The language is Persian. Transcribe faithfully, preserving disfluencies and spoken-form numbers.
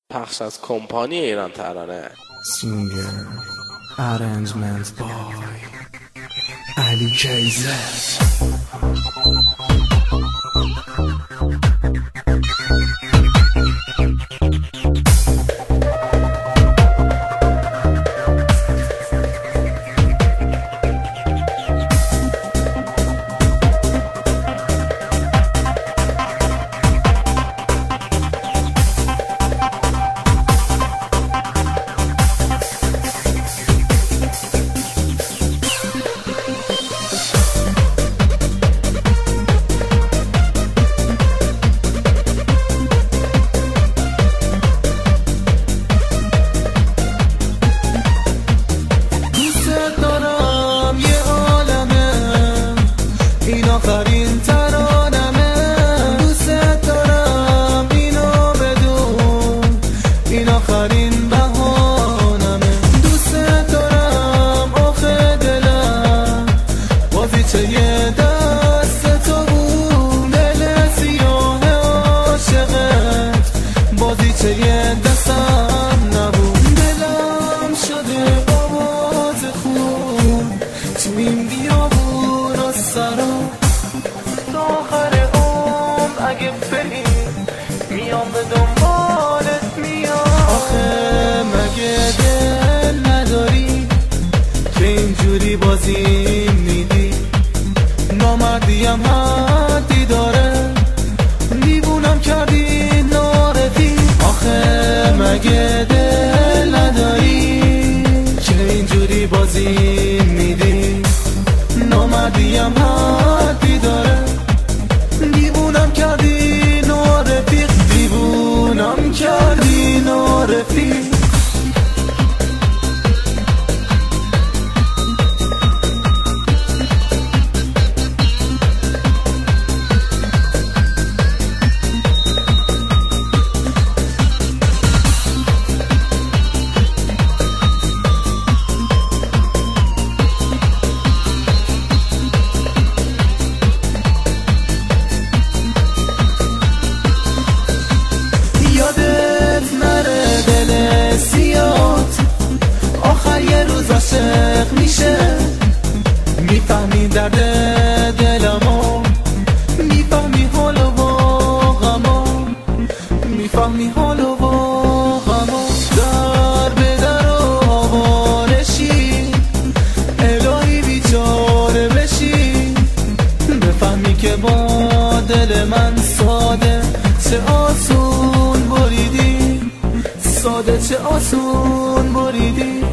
پخش از کمپانی ایران ترانه. سینگر ارنجمنت بای علی کیزر. آخرین ترانمه دوست دارم اینو بدون، این آخرین بهانمه. دوست دارم آخه دلم بازیچه یه دست تو بود، دل سیاه عاشقت بازیچه یه دستم نبود. دلم شده آواز خون تو این بیابون و سرا، آخر عمر اگه بری میام به دنبالت میام. آخه مگه دل نداری که اینجوری بازی میدی؟ نامردیم حدی داره، دیوونم کردی نارفی. آخه مگه دل نداری که اینجوری بازی میدی؟ نامردیم حدی داره، دیوونم کردی نارفیق، دیوونم کردی نارفیق. عاشق میشه میفهمی درد دلمو، میفهمی حال و غمو، میفهمی حال و غمو. در به در آوارشی الهی بیچاره بشی، بفهمی که با دل من ساده چه آسون بریدی، ساده چه آسون بریدی.